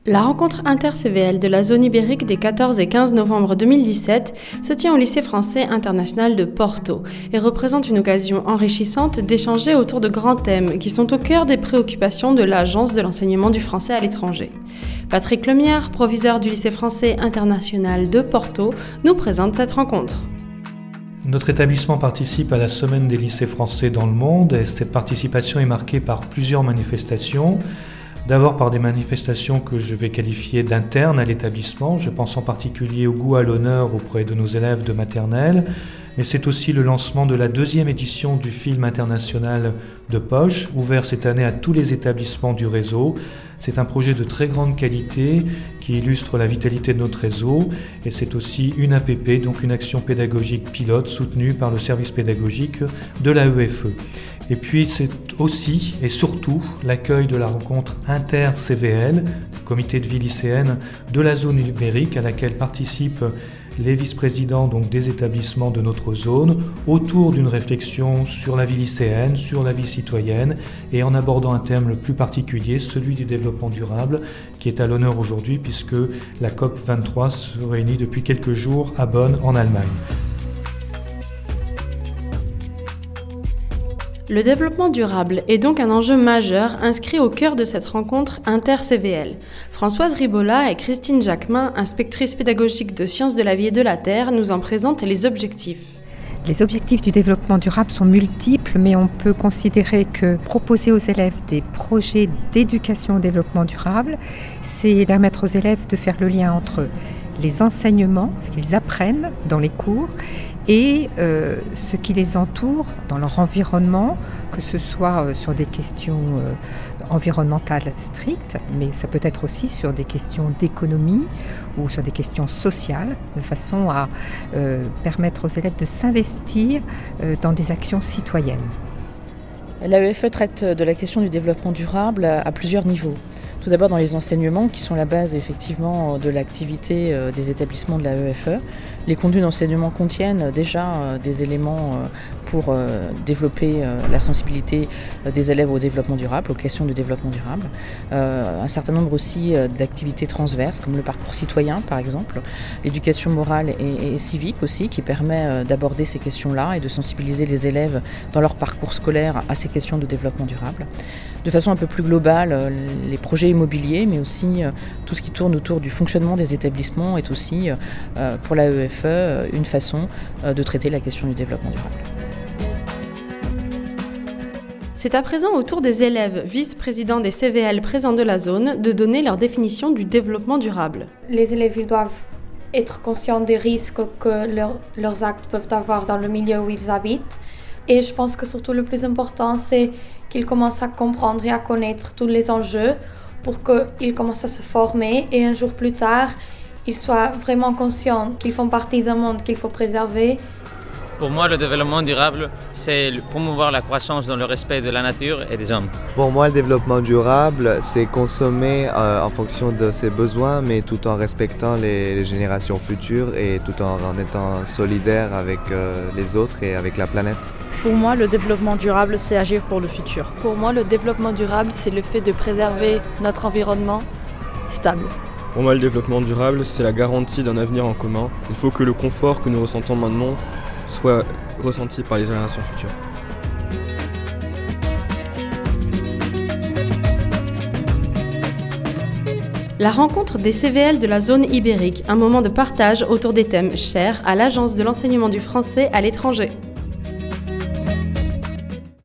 La rencontre inter-CVL de la zone ibérique des 14 et 15 novembre 2017 se tient au lycée français international de Porto et représente une occasion enrichissante d'échanger autour de grands thèmes qui sont au cœur des préoccupations de l'Agence de l'enseignement du français à l'étranger. Patrick Lemierre, proviseur du lycée français international de Porto, nous présente cette rencontre. Notre établissement participe à la Semaine des lycées français dans le monde et cette participation est marquée par plusieurs manifestations. D'abord par des manifestations que je vais qualifier d'internes à l'établissement, je pense en particulier au goût à l'honneur auprès de nos élèves de maternelle, mais c'est aussi le lancement de la 2e édition du film international de poche, ouvert cette année à tous les établissements du réseau. C'est un projet de très grande qualité qui illustre la vitalité de notre réseau et c'est aussi une APP, donc une action pédagogique pilote soutenue par le service pédagogique de l'AEFE. Et puis c'est aussi et surtout l'accueil de la rencontre inter-CVL, comité de vie lycéenne de la zone ibérique à laquelle participent les vice-présidents donc des établissements de notre zone autour d'une réflexion sur la vie lycéenne, sur la vie citoyenne et en abordant un thème le plus particulier, celui du développement durable qui est à l'honneur aujourd'hui puisque la COP23 se réunit depuis quelques jours à Bonn en Allemagne. Le développement durable est donc un enjeu majeur inscrit au cœur de cette rencontre inter-CVL. Françoise Ribola et Christine Jacquemin, inspectrices pédagogiques de Sciences de la vie et de la Terre, nous en présentent les objectifs. Les objectifs du développement durable sont multiples, mais on peut considérer que proposer aux élèves des projets d'éducation au développement durable, c'est permettre aux élèves de faire le lien entre les enseignements, ce qu'ils apprennent dans les cours, et ce qui les entoure dans leur environnement, que ce soit sur des questions environnementales strictes, mais ça peut être aussi sur des questions d'économie ou sur des questions sociales, de façon à permettre aux élèves de s'investir dans des actions citoyennes. L'AEFE traite de la question du développement durable à plusieurs niveaux. Tout d'abord dans les enseignements qui sont la base effectivement de l'activité des établissements de l'AEFE. Les contenus d'enseignement contiennent déjà des éléments pour développer la sensibilité des élèves au développement durable, aux questions de développement durable. Un certain nombre aussi d'activités transverses comme le parcours citoyen par exemple, l'éducation morale et civique aussi qui permet d'aborder ces questions-là et de sensibiliser les élèves dans leur parcours scolaire à ces questions de développement durable. De façon un peu plus globale, les projets immobiliers, mais aussi tout ce qui tourne autour du fonctionnement des établissements est aussi, pour l'AEFE, une façon de traiter la question du développement durable. C'est à présent au tour des élèves vice-présidents des CVL présents de la zone de donner leur définition du développement durable. Les élèves ils doivent être conscients des risques que leurs actes peuvent avoir dans le milieu où ils habitent. Et je pense que surtout le plus important, c'est qu'ils commencent à comprendre et à connaître tous les enjeux pour qu'ils commencent à se former et un jour plus tard, ils soient vraiment conscients qu'ils font partie d'un monde qu'il faut préserver. Pour moi, le développement durable, c'est promouvoir la croissance dans le respect de la nature et des hommes. Pour moi, le développement durable, c'est consommer en fonction de ses besoins, mais tout en respectant les générations futures et tout en étant solidaire avec les autres et avec la planète. Pour moi, le développement durable, c'est agir pour le futur. Pour moi, le développement durable, c'est le fait de préserver notre environnement stable. Pour moi, le développement durable, c'est la garantie d'un avenir en commun. Il faut que le confort que nous ressentons maintenant soit ressenti par les générations futures. La rencontre des CVL de la zone ibérique, un moment de partage autour des thèmes chers à l'Agence de l'enseignement du français à l'étranger.